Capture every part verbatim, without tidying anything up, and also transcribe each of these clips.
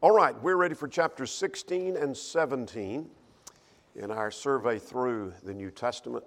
All right, we're ready for chapters sixteen and seventeen in our survey through the New Testament.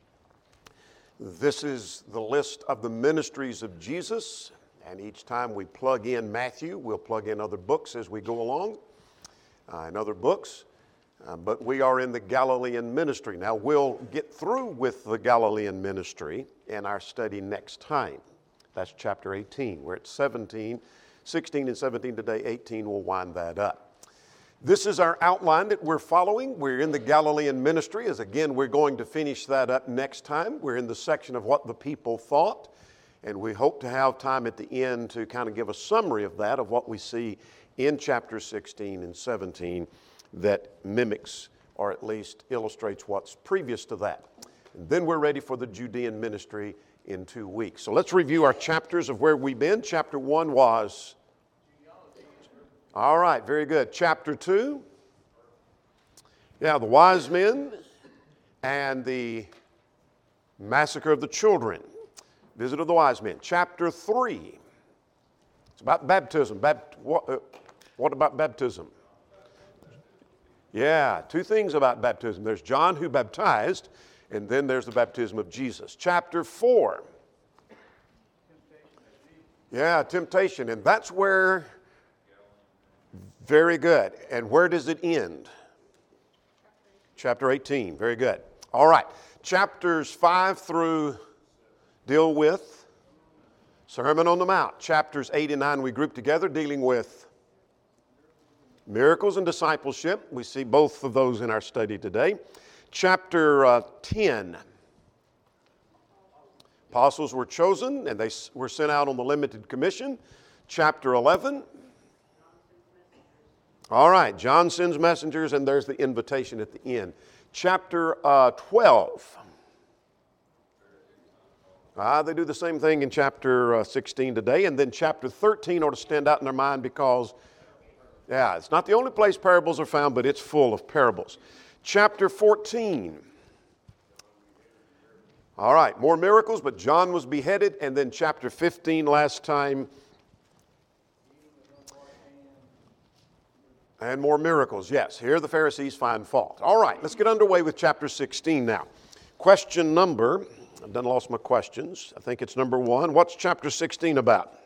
This is the list of the ministries of Jesus, and each time we plug in Matthew, we'll plug in other books as we go along, uh, and other books. Uh, but we are in the Galilean ministry. Now, we'll get through with the Galilean ministry in our study next time. That's chapter eighteen. We're at seventeen. sixteen and seventeen today, eighteen will wind that up. This is our outline that we're following. We're in the Galilean ministry, as again, we're going to finish that up next time. We're in the section of what the people thought, and we hope to have time at the end to kind of give a summary of that, of what we see in chapter sixteen and seventeen that mimics, or at least illustrates what's previous to that. And then we're ready for the Judean ministry in two weeks. So let's review our chapters of where we've been. Chapter one was... All right, very good. Chapter two, yeah, the wise men and the massacre of the children. Visit of the wise men. Chapter three, it's about baptism. Bapt- what, uh, what about baptism? Yeah, two things about baptism. There's John who baptized, and then there's the baptism of Jesus. Chapter four, yeah, temptation, and that's where... Very good. And where does it end? Chapter eighteen. Very good. All right. Chapters five through deal with Sermon on the Mount. Chapters eight and nine we group together dealing with miracles and discipleship. We see both of those in our study today. Chapter uh, ten. Apostles were chosen and they were sent out on the limited commission. Chapter eleven. All right, John sends messengers, and there's the invitation at the end. Chapter uh, twelve. Ah, they do the same thing in chapter uh, sixteen today. And then chapter thirteen ought to stand out in their mind because, yeah, it's not the only place parables are found, but it's full of parables. Chapter fourteen. All right, more miracles, but John was beheaded. And then chapter fifteen last time. And more miracles, yes. Here the Pharisees find fault. All right, let's get underway with chapter sixteen now. Question number, I've done lost my questions. I think it's number one. What's chapter sixteen about?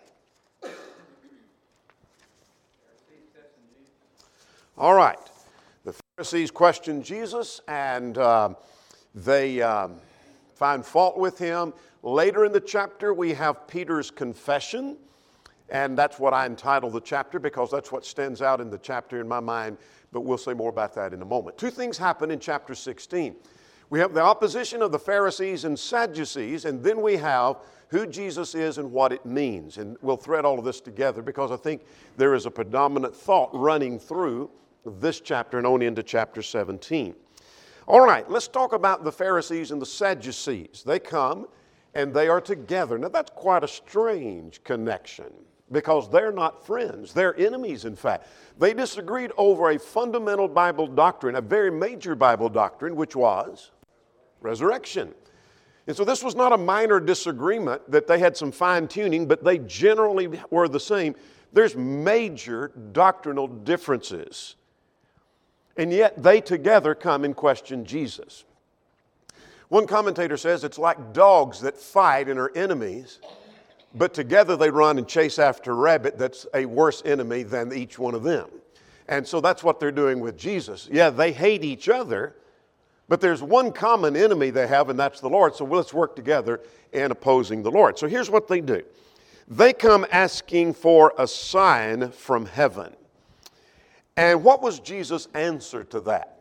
All right, the Pharisees question Jesus, and uh, they um, find fault with him. Later in the chapter, we have Peter's confession. And that's what I entitled the chapter because that's what stands out in the chapter in my mind, but we'll say more about that in a moment. Two things happen in chapter sixteen. We have the opposition of the Pharisees and Sadducees, and then we have who Jesus is and what it means. And we'll thread all of this together because I think there is a predominant thought running through this chapter and on into chapter seventeen. All right, let's talk about the Pharisees and the Sadducees. They come and they are together. Now that's quite a strange connection, because they're not friends. They're enemies, in fact. They disagreed over a fundamental Bible doctrine, a very major Bible doctrine, which was resurrection. And so this was not a minor disagreement that they had some fine-tuning, but they generally were the same. There's major doctrinal differences. And yet they together come and question Jesus. One commentator says it's like dogs that fight and are enemies, but together they run and chase after a rabbit that's a worse enemy than each one of them. And so that's what they're doing with Jesus. Yeah, they hate each other, but there's one common enemy they have, and that's the Lord. So let's work together in opposing the Lord. So here's what they do. They come asking for a sign from heaven. And what was Jesus' answer to that?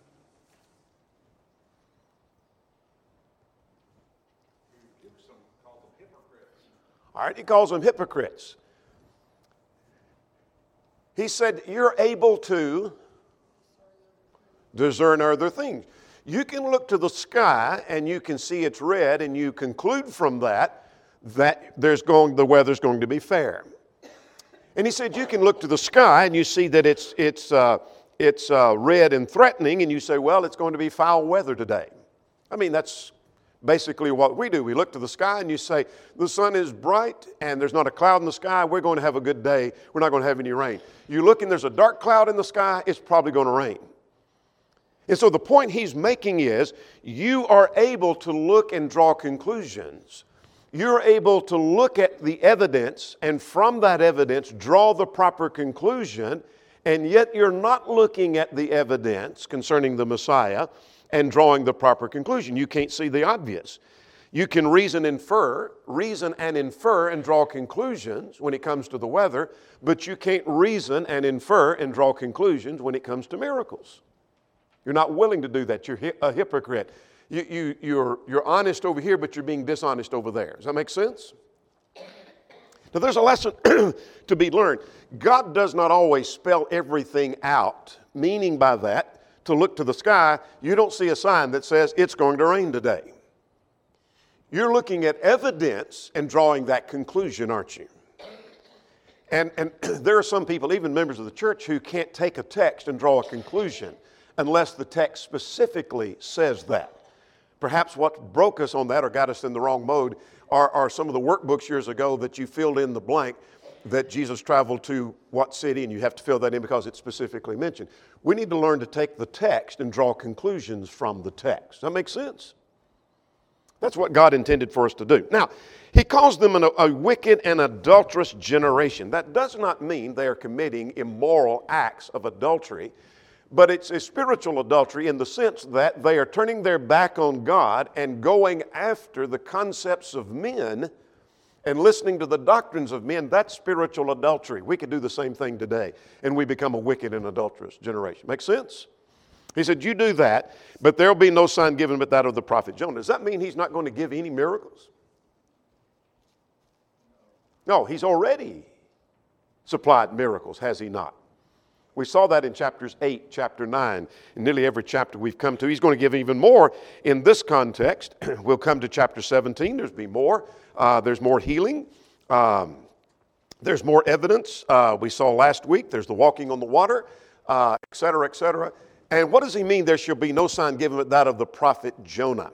All right, he calls them hypocrites. He said, you're able to discern other things. You can look to the sky and you can see it's red and you conclude from that that there's going, the weather's going to be fair. And he said, you can look to the sky and you see that it's, it's, uh, it's uh, red and threatening, and you say, well, it's going to be foul weather today. I mean, that's basically what we do. We look to the sky and you say, the sun is bright and there's not a cloud in the sky. We're going to have a good day. We're not going to have any rain. You look and there's a dark cloud in the sky. It's probably going to rain. And so the point he's making is you are able to look and draw conclusions. You're able to look at the evidence and from that evidence draw the proper conclusion, and yet you're not looking at the evidence concerning the Messiah and drawing the proper conclusion. You can't see the obvious. You can reason, infer, reason and infer and draw conclusions when it comes to the weather, but you can't reason and infer and draw conclusions when it comes to miracles. You're not willing to do that. You're a hypocrite. You, you, you're, you're honest over here, but you're being dishonest over there. Does that make sense? Now there's a lesson to be learned. God does not always spell everything out, meaning by that, to look to the sky, you don't see a sign that says it's going to rain today. You're looking at evidence and drawing that conclusion, aren't you? And, and there are some people, even members of the church, who can't take a text and draw a conclusion unless the text specifically says that. Perhaps what broke us on that or got us in the wrong mode are, are some of the workbooks years ago that you filled in the blank that Jesus traveled to what city, and you have to fill that in because it's specifically mentioned. We need to learn to take the text and draw conclusions from the text. Does that make sense? That's what God intended for us to do. Now, he calls them an, a wicked and adulterous generation. That does not mean they are committing immoral acts of adultery, but it's a spiritual adultery in the sense that they are turning their back on God and going after the concepts of men and listening to the doctrines of men. That's spiritual adultery. We could do the same thing today, and we become a wicked and adulterous generation. Make sense? He said, you do that, but there will be no sign given but that of the prophet Jonah. Does that mean he's not going to give any miracles? No, he's already supplied miracles, has he not? We saw that in chapters eight, chapter nine, in nearly every chapter we've come to. He's going to give even more in this context. We'll come to chapter seventeen. There's be more. Uh, there's more healing. Um, there's more evidence. Uh, we saw last week. There's the walking on the water, uh, et cetera, et cetera. And what does he mean? There shall be no sign given but that of the prophet Jonah.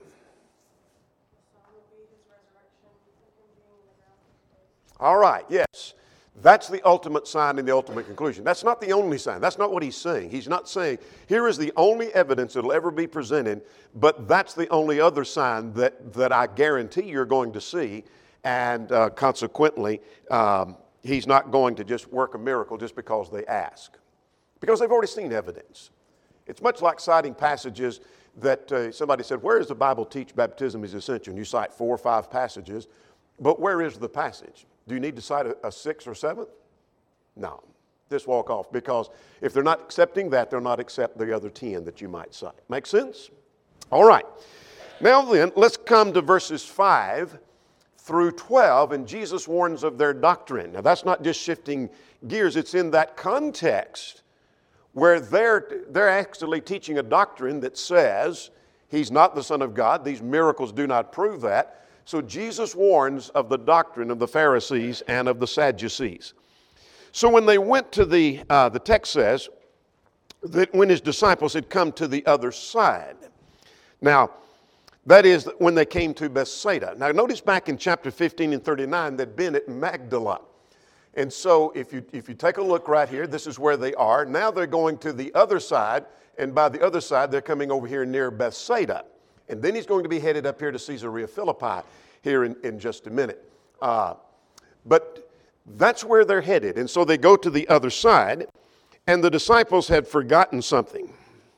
All right. Yes. That's the ultimate sign and the ultimate conclusion. That's not the only sign. That's not what he's saying. He's not saying, here is the only evidence that will ever be presented, but that's the only other sign that, that I guarantee you're going to see, and uh, consequently, um, he's not going to just work a miracle just because they ask, because they've already seen evidence. It's much like citing passages that uh, somebody said, where does the Bible teach baptism is essential? And you cite four or five passages, but where is the passage? Do you need to cite a, a sixth or seventh? No. Just walk off, because if they're not accepting that, they'll not accept the other ten that you might cite. Make sense? All right. Now then, let's come to verses five through twelve, and Jesus warns of their doctrine. Now that's not just shifting gears. It's in that context where they're, they're actually teaching a doctrine that says he's not the Son of God. These miracles do not prove that. So Jesus warns of the doctrine of the Pharisees and of the Sadducees. So when they went to the, uh, the text says that when his disciples had come to the other side. Now, that is when they came to Bethsaida. Now notice back in chapter fifteen and thirty-nine they'd been at Magdala. And so if you, if you take a look right here, this is where they are. Now they're going to the other side, and by the other side they're coming over here near Bethsaida. And then he's going to be headed up here to Caesarea Philippi here in, in just a minute. Uh, but that's where they're headed. And so they go to the other side, and the disciples had forgotten something.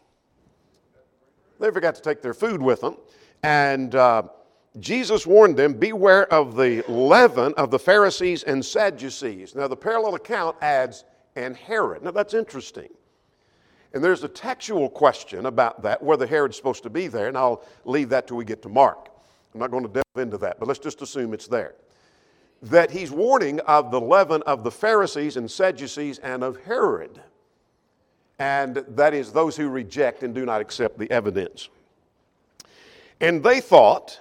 They forgot to take their food with them. And uh, Jesus warned them, beware of the leaven of the Pharisees and Sadducees. Now the parallel account adds, and Herod. Now that's interesting. And there's a textual question about that, whether Herod's supposed to be there, and I'll leave that till we get to Mark. I'm not going to delve into that, but let's just assume it's there. That he's warning of the leaven of the Pharisees and Sadducees and of Herod. And that is those who reject and do not accept the evidence. And they thought,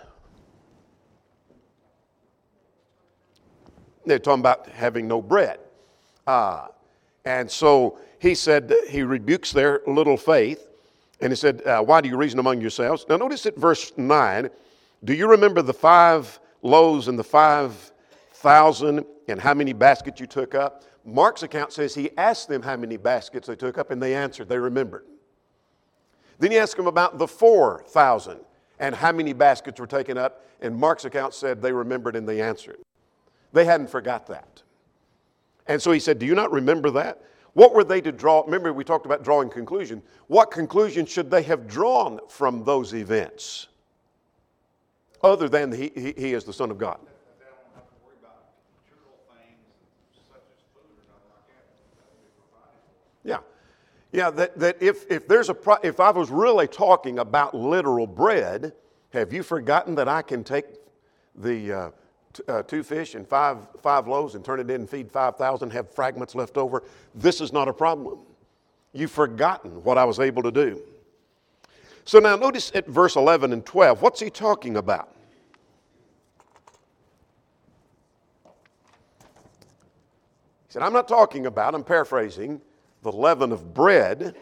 they're talking about having no bread. Uh, and so he said, he rebukes their little faith, and he said, uh, why do you reason among yourselves? Now notice at verse nine, Do you remember the five loaves and the five thousand and how many baskets you took up? Mark's account says he asked them how many baskets they took up, and they answered. They remembered. Then he asked them about the four thousand and how many baskets were taken up, and Mark's account said they remembered and they answered. They hadn't forgot that. And so he said, do you not remember that? What were they to draw? Remember, we talked about drawing conclusion. What conclusion should they have drawn from those events? Other than he, he, he is the Son of God. Yeah. Yeah, that, that if, if there's a pro, if I was really talking about literal bread, have you forgotten that I can take the uh, t- uh, two fish and five five loaves and turn it in and feed five thousand, have fragments left over? This is not a problem. You've forgotten what I was able to do. So now notice at verse eleven and twelve, what's he talking about? He said, I'm not talking about, I'm paraphrasing, the leaven of bread.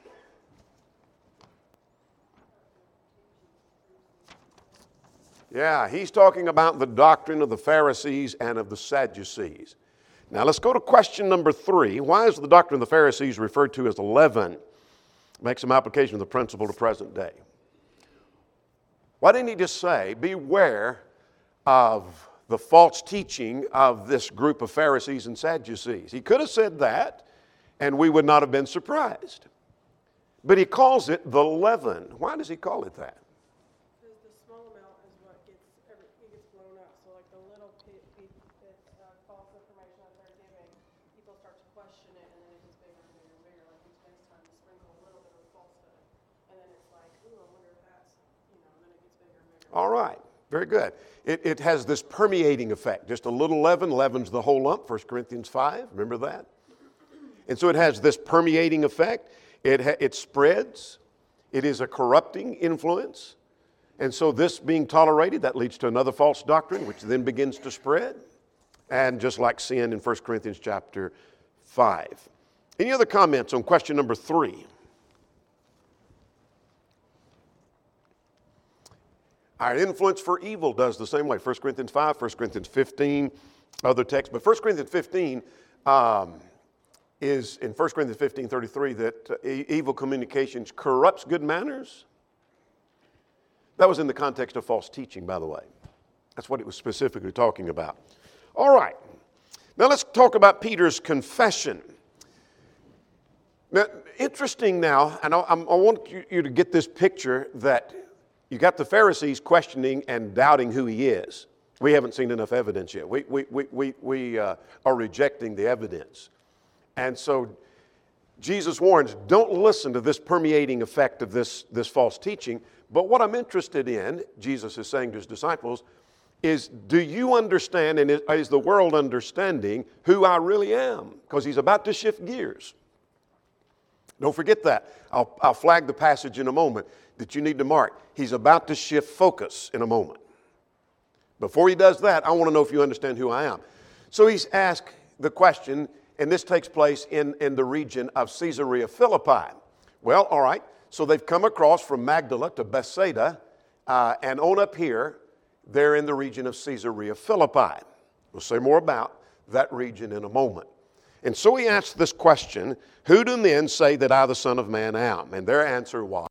Yeah, he's talking about the doctrine of the Pharisees and of the Sadducees. Now let's go to question number three. Why is the doctrine of the Pharisees referred to as the leaven? Make some application of the principle to present day. Why didn't he just say, beware of the false teaching of this group of Pharisees and Sadducees? He could have said that, and we would not have been surprised. But he calls it the leaven. Why does he call it that? Because the small amount is what gets, every, it gets blown up. So like the little bit, bit, bit uh, false information that they're giving, people start to question it, and then it gets bigger and bigger and bigger. Like each next time to sprinkle a little bit of falsehood. And then it's like, ooh, I wonder if that's, you know, and then it gets bigger and bigger. All right. Very good. It, it has this permeating effect. Just a little leaven leavens the whole lump, First Corinthians five. Remember that? And so it has this permeating effect. It, ha- it spreads. It is a corrupting influence. And so this being tolerated, that leads to another false doctrine, which then begins to spread. And just like sin in First Corinthians chapter five. Any other comments on question number three? Our influence for evil does the same way. First Corinthians five, First Corinthians fifteen, other texts. But First Corinthians fifteen um, is in First Corinthians fifteen thirty-three that uh, e- evil communications corrupts good manners. That was in the context of false teaching, by the way. That's what it was specifically talking about. All right. Now let's talk about Peter's confession. Now, interesting now, and I, I want you, you to get this picture that you got the Pharisees questioning and doubting who he is. We haven't seen enough evidence yet. We, we, we, we, we uh, are rejecting the evidence. And so Jesus warns, don't listen to this permeating effect of this, this false teaching. But what I'm interested in, Jesus is saying to his disciples, is do you understand and is, is the world understanding who I really am? Because he's about to shift gears. Don't forget that. I'll, I'll flag the passage in a moment that you need to mark. He's about to shift focus in a moment. Before he does that, I want to know if you understand who I am. So he's asked the question, and this takes place in, in the region of Caesarea Philippi. Well, all right, so they've come across from Magdala to Bethsaida, uh, and on up here, they're in the region of Caesarea Philippi. We'll say more about that region in a moment. And so he asked this question, who do men say that I, the Son of Man, am? And their answer was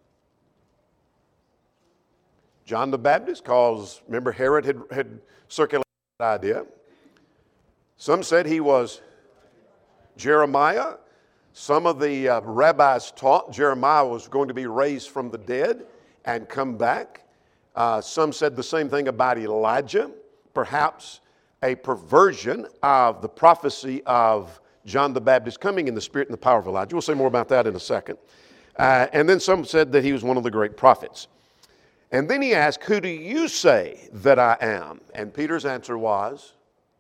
John the Baptist, because remember Herod had, had circulated that idea. Some said he was Jeremiah. Some of the uh, rabbis taught Jeremiah was going to be raised from the dead and come back. Uh, some said the same thing about Elijah, perhaps a perversion of the prophecy of John the Baptist coming in the spirit and the power of Elijah. We'll say more about that in a second. Uh, and then some said that he was one of the great prophets. And then he asked, who do you say that I am? And Peter's answer was,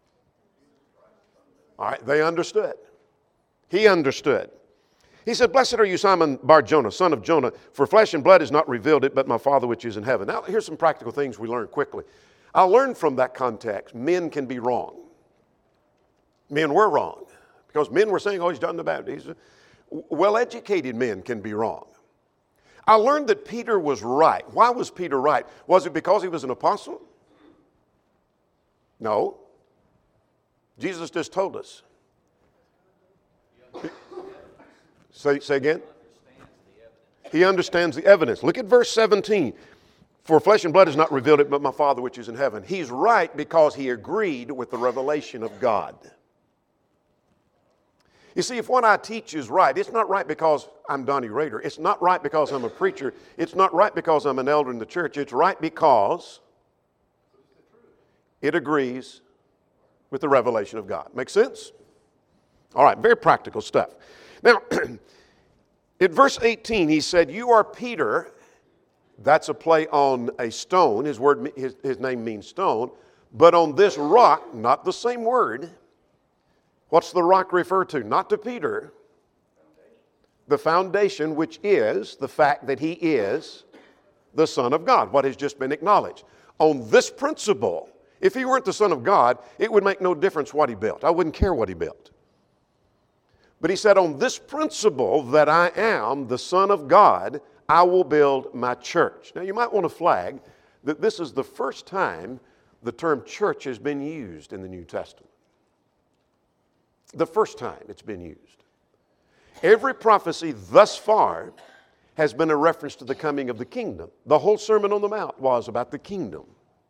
all right, they understood. He understood. He said, blessed are you, Simon Bar-Jonah, son of Jonah, for flesh and blood has not revealed it, but my Father which is in heaven. Now, here's some practical things we learn quickly. I learned from that context, men can be wrong. Men were wrong. Because men were saying, oh, he's John the Baptist. Well-educated men can be wrong. I learned that Peter was right. Why was Peter right? Was it because he was an apostle? No. Jesus just told us. Say, say again? He understands the evidence. Look at verse seventeen. For flesh and blood has not revealed it, but my Father which is in heaven. He's right because he agreed with the revelation of God. You see, if what I teach is right, it's not right because I'm Donnie Rader. It's not right because I'm a preacher. It's not right because I'm an elder in the church. It's right because it agrees with the revelation of God. Make sense? All right, very practical stuff. Now, in verse eighteen, he said, you are Peter. That's a play on a stone. His word, his, his name means stone. But on this rock, not the same word. What's the rock refer to? Not to Peter. The foundation, which is the fact that he is the Son of God, what has just been acknowledged. On this principle, if he weren't the Son of God, it would make no difference what he built. I wouldn't care what he built. But he said, on this principle that I am the Son of God, I will build my church. Now you might want to flag that this is the first time the term church has been used in the New Testament. The first time it's been used. Every prophecy thus far has been a reference to the coming of the kingdom. The whole Sermon on the Mount was about the kingdom.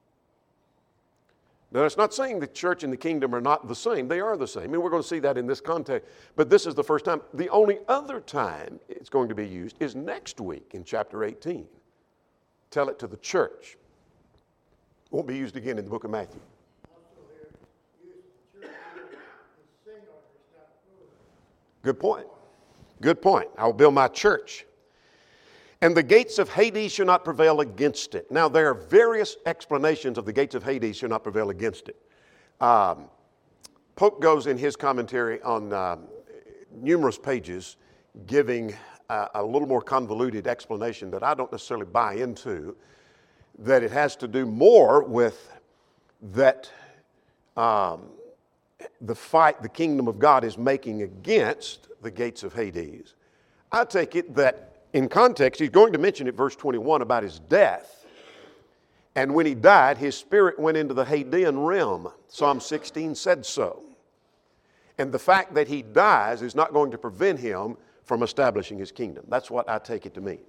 Now, it's not saying the church and the kingdom are not the same. They are the same. I mean, we're going to see that in this context. But this is the first time. The only other time it's going to be used is next week in chapter eighteen. Tell it to the church. It won't be used again in the book of Matthew. Good point. Good point. I will build my church. And the gates of Hades shall not prevail against it. Now, there are various explanations of the gates of Hades shall not prevail against it. Um, Pope goes in his commentary on uh, numerous pages giving uh, a little more convoluted explanation that I don't necessarily buy into, that it has to do more with that um, the fight the kingdom of God is making against the gates of Hades. I take it that in context, he's going to mention it, verse twenty-one, about his death. And when he died, his spirit went into the Hadean realm. Psalm sixteen said so. And the fact that he dies is not going to prevent him from establishing his kingdom. That's what I take it to mean.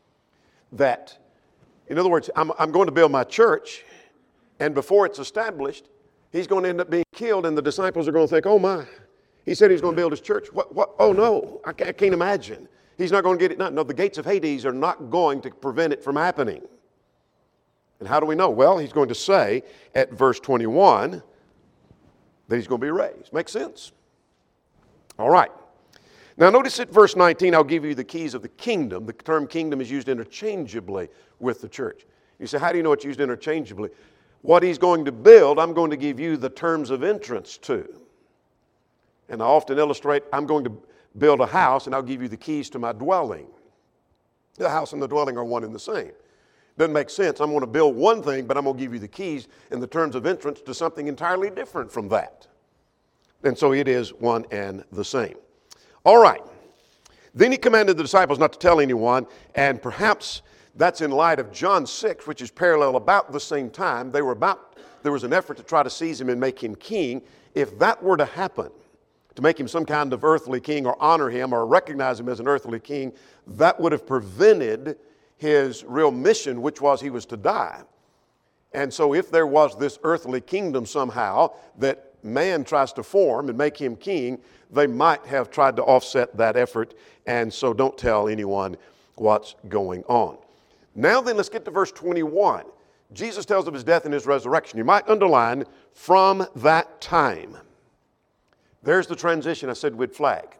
That, in other words, I'm, I'm going to build my church, and before it's established, he's going to end up being killed, and the disciples are going to think, oh my, he said he's going to build his church. What? What? Oh no, I can't, I can't imagine. He's not going to get it done. No, the gates of Hades are not going to prevent it from happening. And how do we know? Well, he's going to say at verse twenty-one that he's going to be raised. Make sense? All right. Now notice at verse nineteen, I'll give you the keys of the kingdom. The term kingdom is used interchangeably with the church. You say, how do you know it's used interchangeably? What he's going to build, I'm going to give you the terms of entrance to. And I often illustrate, I'm going to build a house and I'll give you the keys to my dwelling. The house and the dwelling are one and the same. Doesn't make sense. I'm going to build one thing, but I'm going to give you the keys and the terms of entrance to something entirely different from that. And so it is one and the same. All right. Then he commanded the disciples not to tell anyone, and perhaps that's in light of John six, which is parallel about the same time. They were about, there was an effort to try to seize him and make him king. If that were to happen, to make him some kind of earthly king or honor him or recognize him as an earthly king, that would have prevented his real mission, which was he was to die. And so if there was this earthly kingdom somehow that man tries to form and make him king, they might have tried to offset that effort. And so don't tell anyone what's going on. Now then, let's get to verse twenty-one. Jesus tells of his death and his resurrection. You might underline, from that time. There's the transition I said we'd flag.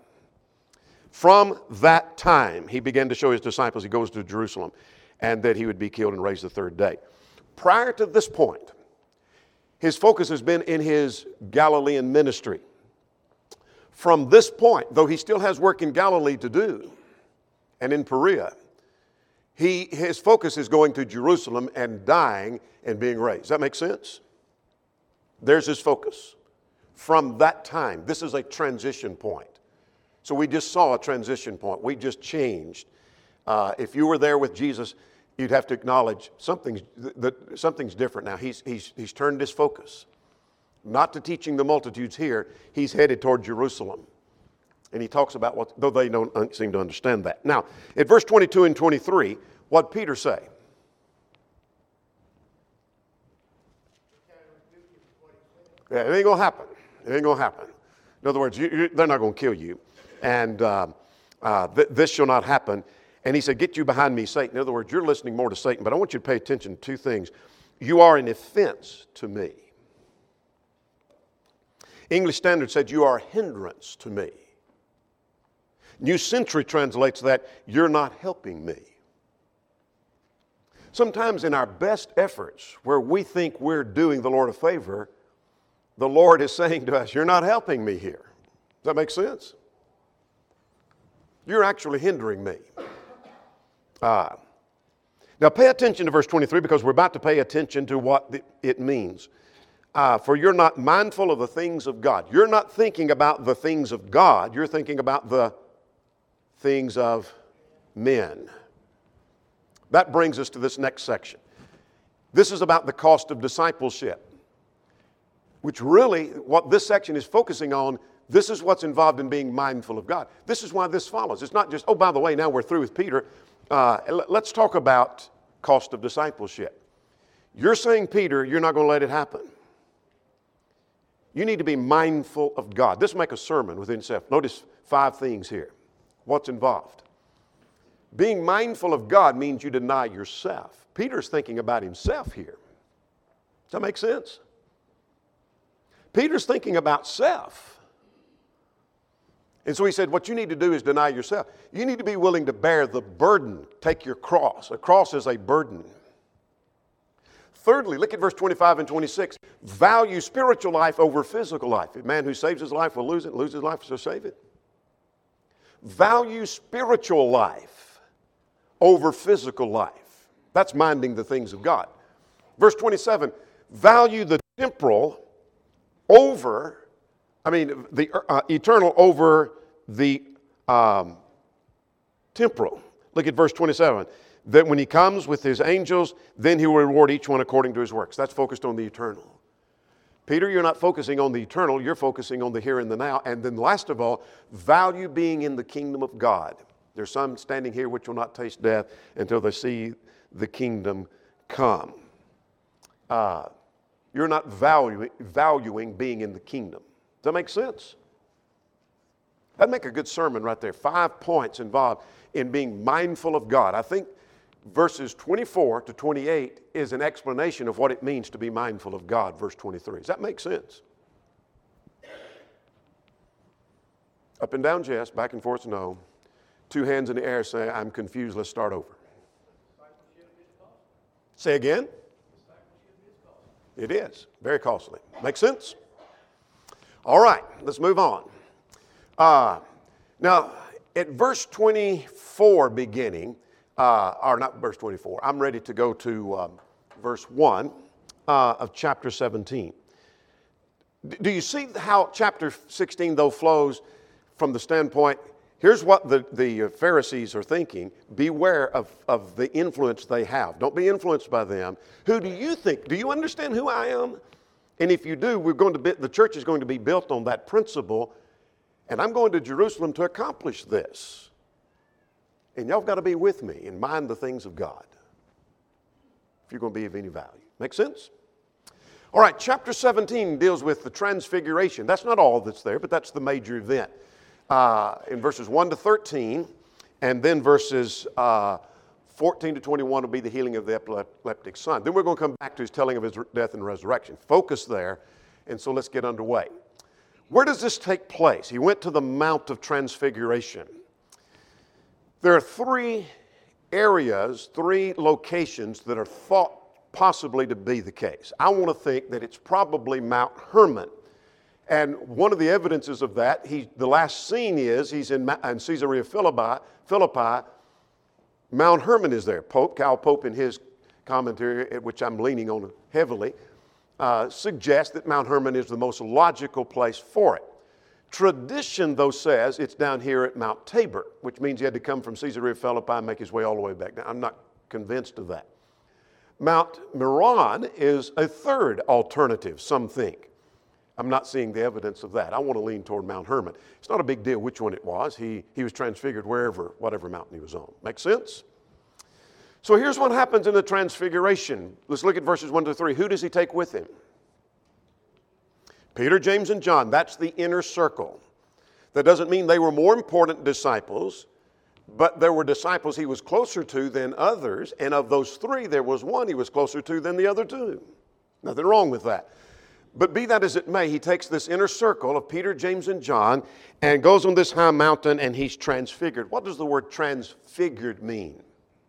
From that time, he began to show his disciples he goes to Jerusalem and that he would be killed and raised the third day. Prior to this point, his focus has been in his Galilean ministry. From this point, though he still has work in Galilee to do and in Perea, he, his focus is going to Jerusalem and dying and being raised. Does that make sense? There's his focus. From that time, this is a transition point. So we just saw a transition point. We just changed Uh, if you were there with Jesus, you'd have to acknowledge something's, that something's different now. He's, he's, he's turned his focus. Not to teaching the multitudes here, he's headed toward Jerusalem. And he talks about what, though they don't seem to understand that. Now, at verse twenty-two and twenty-three, what did Peter say? Yeah, it ain't going to happen. It ain't going to happen. In other words, you, you, they're not going to kill you. And uh, uh, th- this shall not happen. And he said, get you behind me, Satan. In other words, you're listening more to Satan. But I want you to pay attention to two things. You are an offense to me. English Standard said, you are a hindrance to me. New Century translates that, you're not helping me. Sometimes in our best efforts, where we think we're doing the Lord a favor, the Lord is saying to us, you're not helping me here. Does that make sense? You're actually hindering me. Uh, now pay attention to verse twenty-three, because we're about to pay attention to what the, it means. Uh, for you're not mindful of the things of God. You're not thinking about the things of God. You're thinking about the things of men. That brings us to this next section. This is about the cost of discipleship, which really, what this section is focusing on, this is what's involved in being mindful of God. This is why this follows. It's not just, oh, by the way, now we're through with Peter. Uh, let's talk about cost of discipleship. You're saying, Peter, you're not going to let it happen. You need to be mindful of God. This will make a sermon within itself. Notice five things here. What's involved? Being mindful of God means you deny yourself. Peter's thinking about himself here. Does that make sense? Peter's thinking about self. And so he said, what you need to do is deny yourself. You need to be willing to bear the burden. Take your cross. A cross is a burden. Thirdly, look at verse twenty-five and twenty-six. Value spiritual life over physical life. A man who saves his life will lose it, lose his life will save it. Value spiritual life over physical life. That's minding the things of God. Verse twenty-seven, value the temporal over, I mean, the uh, eternal over the um, temporal. Look at verse twenty-seven. That when he comes with his angels, then he will reward each one according to his works. That's focused on the eternal. Peter, you're not focusing on the eternal, you're focusing on the here and the now. And then last of all, value being in the kingdom of God. There's some standing here which will not taste death until they see the kingdom come. Uh, you're not valuing, valuing being in the kingdom. Does that make sense? That'd make a good sermon right there. Five points involved in being mindful of God. I think verses twenty-four to twenty-eight is an explanation of what it means to be mindful of God, verse twenty-three. Does that make sense? Up and down chest, back and forth no. Two hands in the air saying, I'm confused, let's start over. Say again? It is. Very costly. Make sense? All right, let's move on. Uh, now, at verse twenty-four beginning, Uh, or not verse twenty-four. I'm ready to go to um, verse one uh, of chapter seventeen. D- do you see how chapter sixteen, though, flows from the standpoint, here's what the, the Pharisees are thinking. Beware of, of the influence they have. Don't be influenced by them. Who do you think? Do you understand who I am? And if you do, we're going to be, the church is going to be built on that principle. And I'm going to Jerusalem to accomplish this. And y'all got to be with me and mind the things of God if you're going to be of any value. Make sense? All right, chapter seventeen deals with the transfiguration. That's not all that's there, but that's the major event. Uh, in verses one to thirteen, and then verses uh, fourteen to twenty-one will be the healing of the epileptic son. Then we're going to come back to his telling of his death and resurrection. Focus there, and so let's get underway. Where does this take place? He went to the Mount of Transfiguration. There are three areas, three locations that are thought possibly to be the case. I want to think that it's probably Mount Hermon. And one of the evidences of that, he, the last scene is he's in, in Caesarea Philippi, Philippi. Mount Hermon is there. Pope, Cal Pope in his commentary, which I'm leaning on heavily, uh, suggests that Mount Hermon is the most logical place for it. Tradition, though, says it's down here at Mount Tabor, which means he had to come from Caesarea Philippi and make his way all the way back down. I'm not convinced of that. Mount Meron is a third alternative, some think. I'm not seeing the evidence of that. I want to lean toward Mount Hermon. It's not a big deal which one it was. He, he was transfigured wherever, whatever mountain he was on. Make sense? So here's what happens in the transfiguration. Let's look at verses one to three. Who does he take with him? Peter, James, and John. That's the inner circle. That doesn't mean they were more important disciples, but there were disciples he was closer to than others, and of those three, there was one he was closer to than the other two. Nothing wrong with that. But be that as it may, he takes this inner circle of Peter, James, and John and goes on this high mountain, and he's transfigured. What does the word transfigured mean?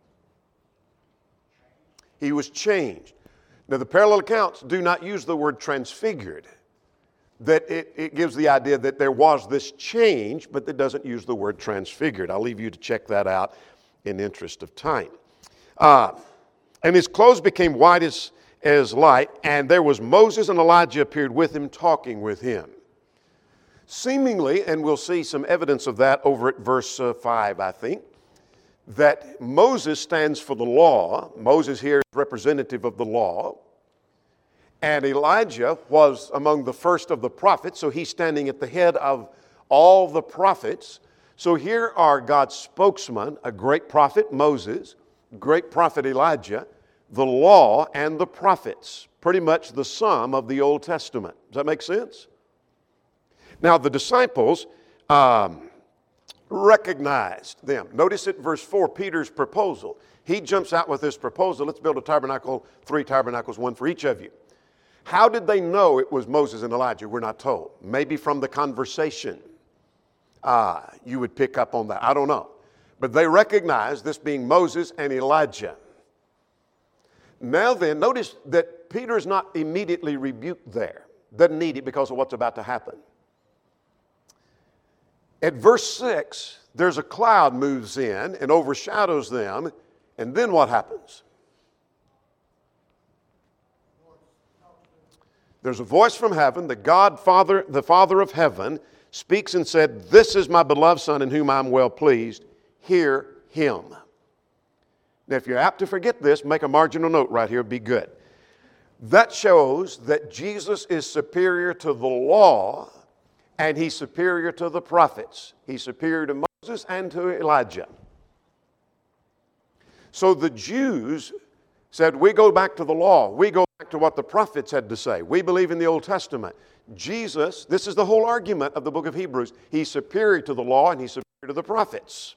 He was changed. Now, the parallel accounts do not use the word transfigured. That it, it gives the idea that there was this change, but it doesn't use the word transfigured. I'll leave you to check that out in the interest of time. Uh, and his clothes became white as, as light, and there was Moses and Elijah appeared with him, talking with him. Seemingly, and we'll see some evidence of that over at verse uh, five, I think, that Moses stands for the law. Moses here is representative of the law. And Elijah was among the first of the prophets, so he's standing at the head of all the prophets. So here are God's spokesman, a great prophet, Moses, great prophet Elijah, the law, and the prophets, pretty much the sum of the Old Testament. Does that make sense? Now, the disciples um, recognized them. Notice at verse four, Peter's proposal. He jumps out with this proposal. Let's build a tabernacle, three tabernacles, one for each of you. How did they know it was Moses and Elijah? We're not told. Maybe from the conversation. Uh, you would pick up on that. I don't know. But they recognized this being Moses and Elijah. Now then, notice that Peter's not immediately rebuked there. Doesn't need it because of what's about to happen. At verse six, there's a cloud moves in and overshadows them. And then what happens? There's a voice from heaven, the God Father, the Father of heaven, speaks and said, "This is my beloved Son in whom I'm well pleased. Hear him." Now, if you're apt to forget this, make a marginal note right here, be good. That shows that Jesus is superior to the law and he's superior to the prophets. He's superior to Moses and to Elijah. So the Jews said, we go back to the law. We go back to what the prophets had to say. We believe in the Old Testament. Jesus, this is the whole argument of the book of Hebrews. He's superior to the law and he's superior to the prophets.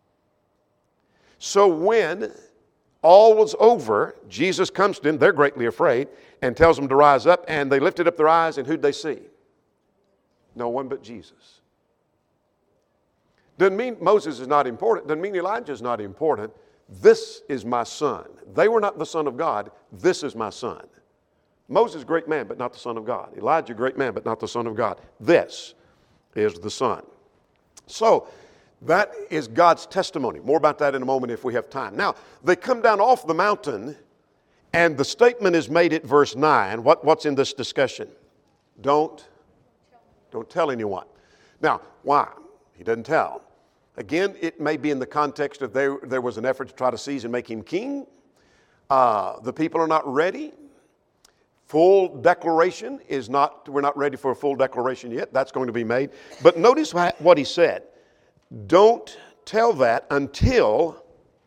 So when all was over, Jesus comes to them, they're greatly afraid, and tells them to rise up, and they lifted up their eyes, and who'd they see? No one but Jesus. Doesn't mean Moses is not important. Doesn't mean Elijah is not important. This is my son. They were not the son of God. This is my son. Moses, great man, but not the son of God. Elijah, great man, but not the son of God. This is the son. So, that is God's testimony. More about that in a moment if we have time. Now, they come down off the mountain, and the statement is made at verse nine. What, what's in this discussion? Don't, don't tell anyone. Now, why? He doesn't tell. Again, it may be in the context of there, there was an effort to try to seize and make him king. Uh, the people are not ready. Full declaration is not, we're not ready for a full declaration yet. That's going to be made. But notice what he said. Don't tell that until,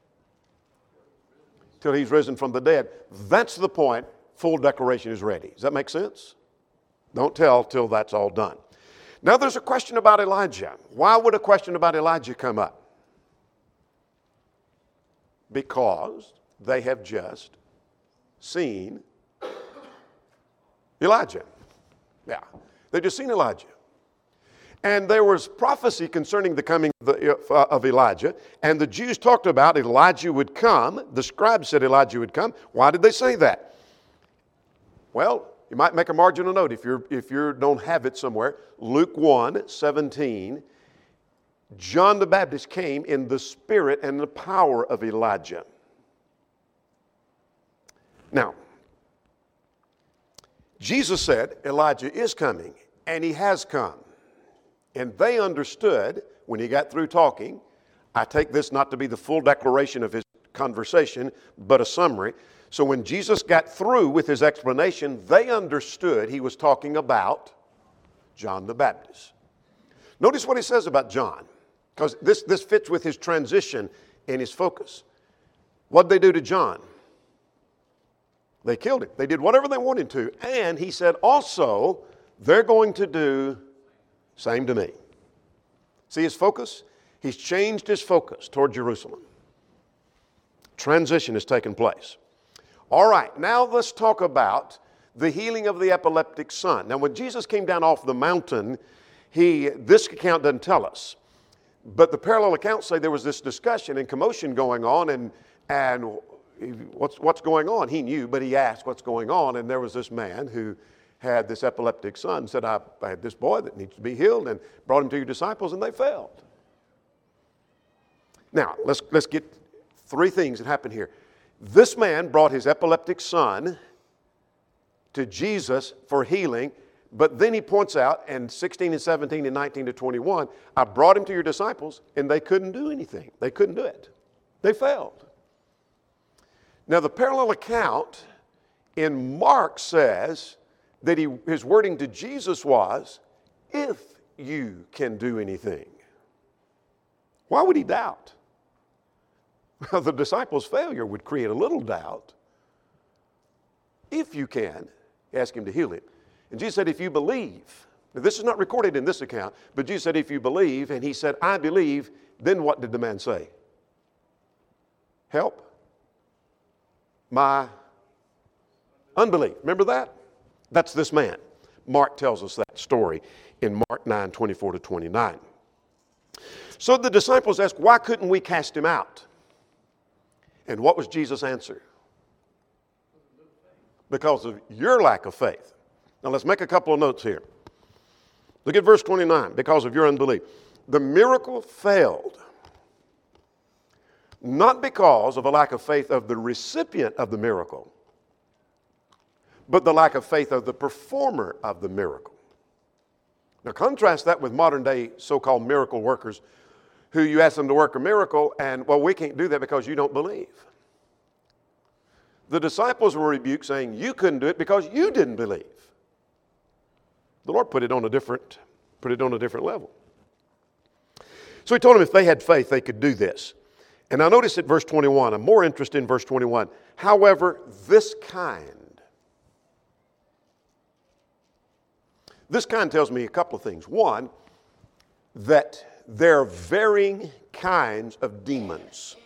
until he's risen from the dead. That's the point. Full declaration is ready. Does that make sense? Don't tell till that's all done. Now there's a question about Elijah. Why would a question about Elijah come up? Because they have just seen Elijah. Yeah, they've just seen Elijah. And there was prophecy concerning the coming of Elijah, and the Jews talked about Elijah would come. The scribes said Elijah would come. Why did they say that? Well, you might make a marginal note if you're if you don't have it somewhere. Luke one seventeen. John the Baptist came in the spirit and the power of Elijah. Now, Jesus said Elijah is coming, and he has come. And they understood when he got through talking. I take this not to be the full declaration of his conversation, but a summary. So when Jesus got through with his explanation, they understood he was talking about John the Baptist. Notice what he says about John, because this, this fits with his transition and his focus. What'd they do to John? They killed him. They did whatever they wanted to. And he said also, they're going to do same to me. See his focus? He's changed his focus toward Jerusalem. Transition has taken place. All right, now let's talk about the healing of the epileptic son. Now, when Jesus came down off the mountain, he, this account doesn't tell us, but the parallel accounts say there was this discussion and commotion going on, and, and what's, what's going on? He knew, but he asked what's going on, and there was this man who had this epileptic son, said, I, I had this boy that needs to be healed, and brought him to your disciples, and they failed. Now, let's, let's get three things that happen here. This man brought his epileptic son to Jesus for healing, but then he points out in sixteen and seventeen and nineteen to twenty-one, I brought him to your disciples, and they couldn't do anything. They couldn't do it. They failed. Now, the parallel account in Mark says that he, his wording to Jesus was, if you can do anything. Why would he doubt? Well, the disciples' failure would create a little doubt. If you can, ask him to heal him. And Jesus said, if you believe. Now, this is not recorded in this account, but Jesus said, if you believe, and he said, I believe, then what did the man say? Help my unbelief. Remember that? That's this man. Mark tells us that story in Mark nine, twenty-four to twenty-nine. So the disciples asked, why couldn't we cast him out? And what was Jesus' answer? Because of your lack of faith. Now let's make a couple of notes here. Look at verse twenty-nine. Because of your unbelief. The miracle failed, not because of a lack of faith of the recipient of the miracle, but the lack of faith of the performer of the miracle. Now contrast that with modern day so-called miracle workers who you ask them to work a miracle and, well, we can't do that because you don't believe. The disciples were rebuked saying, you couldn't do it because you didn't believe. The Lord put it on a different, put it on a different level. So he told them if they had faith, they could do this. And I notice at verse twenty-one, I'm more interested in verse twenty-one. However, this kind. This kind tells me a couple of things. One, that there are varying kinds of demons.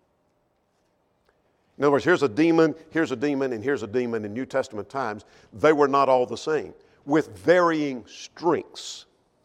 In other words, here's a demon, here's a demon, and here's a demon in New Testament times. They were not all the same, with varying strengths.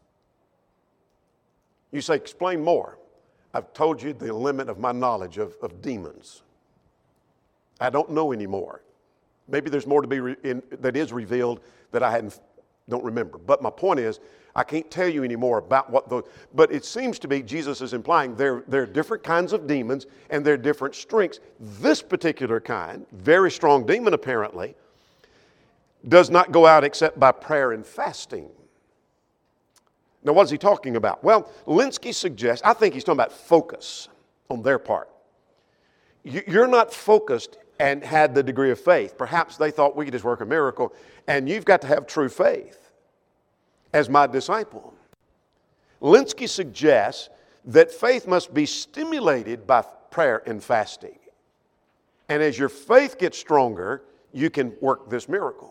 You say, explain more. I've told you the limit of my knowledge of, of demons. I don't know anymore. Maybe there's more to be re- in, that is revealed that I hadn't, don't remember. But my point is, I can't tell you anymore about what those, but it seems to be Jesus is implying there, there are different kinds of demons and there are different strengths. This particular kind, very strong demon apparently, does not go out except by prayer and fasting. Now, what is he talking about? Well, Linsky suggests, I think he's talking about focus on their part. You're not focused and had the degree of faith. Perhaps they thought we could just work a miracle, and you've got to have true faith as my disciple. Linsky suggests that faith must be stimulated by prayer and fasting. And as your faith gets stronger, you can work this miracle.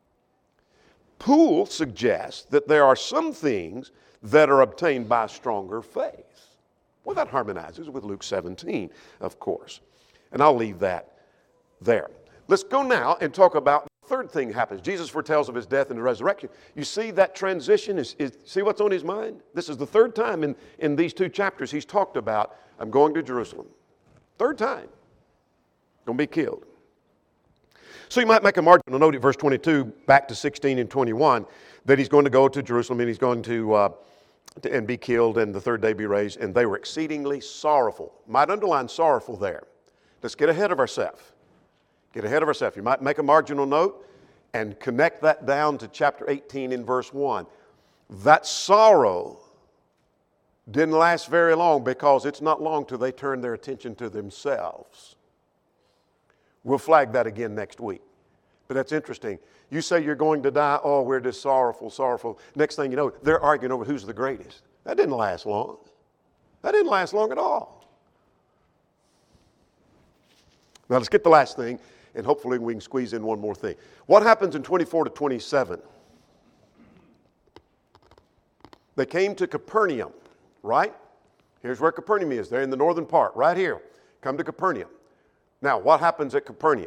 Poole suggests that there are some things that are obtained by stronger faith. Well, that harmonizes with Luke seventeen, of course. And I'll leave that there. Let's go now and talk about the third thing that happens. Jesus foretells of his death and the resurrection. You see that transition? Is, is see what's on his mind? This is the third time in, in these two chapters he's talked about, I'm going to Jerusalem. Third time. Going to be killed. So you might make a marginal note at verse twenty-two, back to sixteen and twenty-one, that he's going to go to Jerusalem and he's going to, uh, to and be killed and the third day be raised. And they were exceedingly sorrowful. Might underline sorrowful there. Let's get ahead of ourselves. Get ahead of ourselves. You might make a marginal note and connect that down to chapter eighteen in verse one. That sorrow Didn't last very long because it's not long till they turn their attention to themselves. We'll flag that again next week. But that's interesting. You say you're going to die. Oh, we're just sorrowful, sorrowful. Next thing you know, they're arguing over who's the greatest. That didn't last long. That didn't last long at all. Now let's get the last thing, and hopefully we can squeeze in one more thing. What happens in twenty-four to twenty-seven? They came to Capernaum, right? Here's where Capernaum is. They're in the northern part, right here. Come to Capernaum. Now, what happens at Capernaum?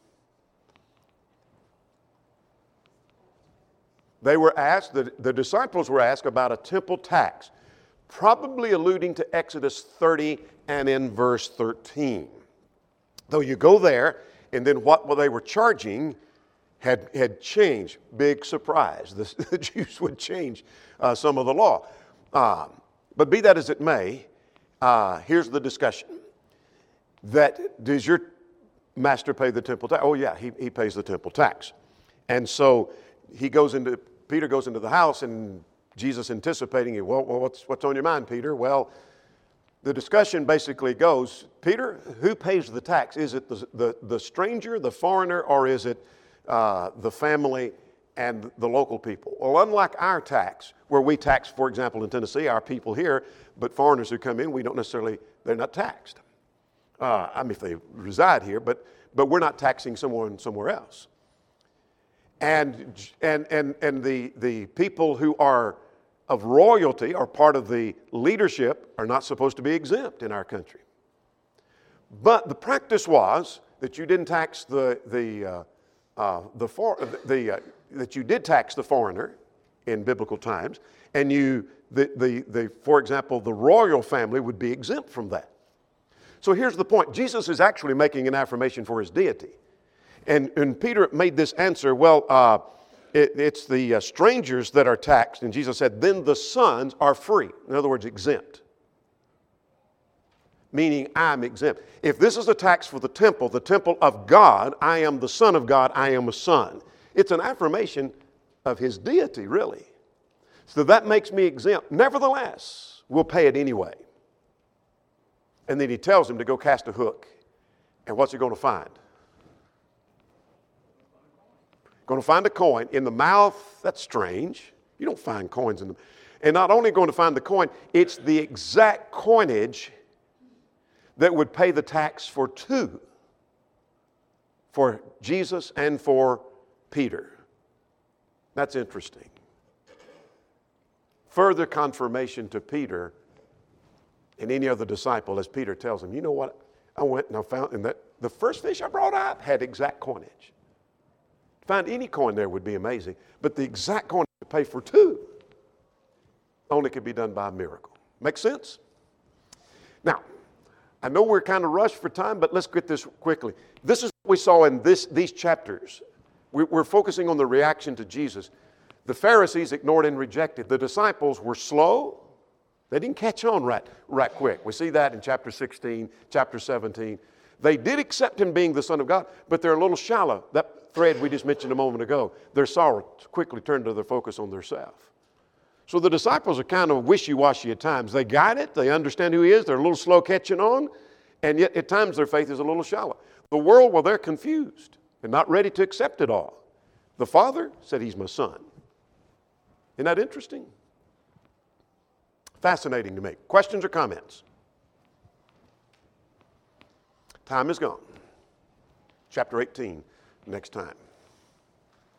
They were asked, the, the disciples were asked about a temple tax, probably alluding to Exodus thirty and in verse thirteen. Though you go there, and then what they were charging had, had changed. Big surprise. The, the Jews would change uh, some of the law. Uh, but be that as it may, uh, here's the discussion. That, does your master pay the temple tax? Oh yeah, he, he pays the temple tax. And so he goes into, Peter goes into the house, and Jesus anticipating it. Well, well what's, what's on your mind, Peter? Well, the discussion basically goes, Peter, who pays the tax? Is it the, the, the stranger, the foreigner, or is it uh, the family and the local people? Well, unlike our tax, where we tax, for example, in Tennessee, our people here, but foreigners who come in, we don't necessarily, they're not taxed. Uh, I mean, if they reside here, but, but we're not taxing someone somewhere else. And, and, and, and the, the people who are of royalty or part of the leadership are not supposed to be exempt in our country. But the practice was that you didn't tax the, the, uh, uh, the, for, the uh, that you did tax the foreigner in biblical times, and you, the, the, the, for example, the royal family would be exempt from that. So here's the point. Jesus is actually making an affirmation for his deity. And, and Peter made this answer, well, uh, it, it's the uh, strangers that are taxed. And Jesus said, then the sons are free. In other words, exempt. Meaning I'm exempt. If this is a tax for the temple, the temple of God, I am the son of God, I am a son. It's an affirmation of his deity, really. So that makes me exempt. Nevertheless, we'll pay it anyway. And then he tells him to go cast a hook. And what's he going to find? Going to find a coin in the mouth. That's strange. You don't find coins in the... And not only going to find the coin, it's the exact coinage that would pay the tax for two. For Jesus and for Peter. That's interesting. Further confirmation to Peter and any other disciple as Peter tells him, you know what? I went and I found, and that the first fish I brought out had exact coinage. To find any coin there would be amazing, but the exact coinage to pay for two only could be done by a miracle. Make sense? Now, I know we're kind of rushed for time, but let's get this quickly. This is what we saw in this, these chapters. We're focusing on the reaction to Jesus. The Pharisees ignored and rejected. The disciples were slow. They didn't catch on right, right quick. We see that in chapter sixteen, chapter seventeen. They did accept him being the Son of God, but they're a little shallow. That thread we just mentioned a moment ago, their sorrow quickly turned to their focus on theirself. So the disciples are kind of wishy-washy at times. They got it. They understand who he is. They're a little slow catching on, and yet at times their faith is a little shallow. The world, well, they're confused and not ready to accept it all. The Father said, he's my son. Isn't that interesting? Fascinating to me. Questions or comments? Time is gone. Chapter eighteen, next time.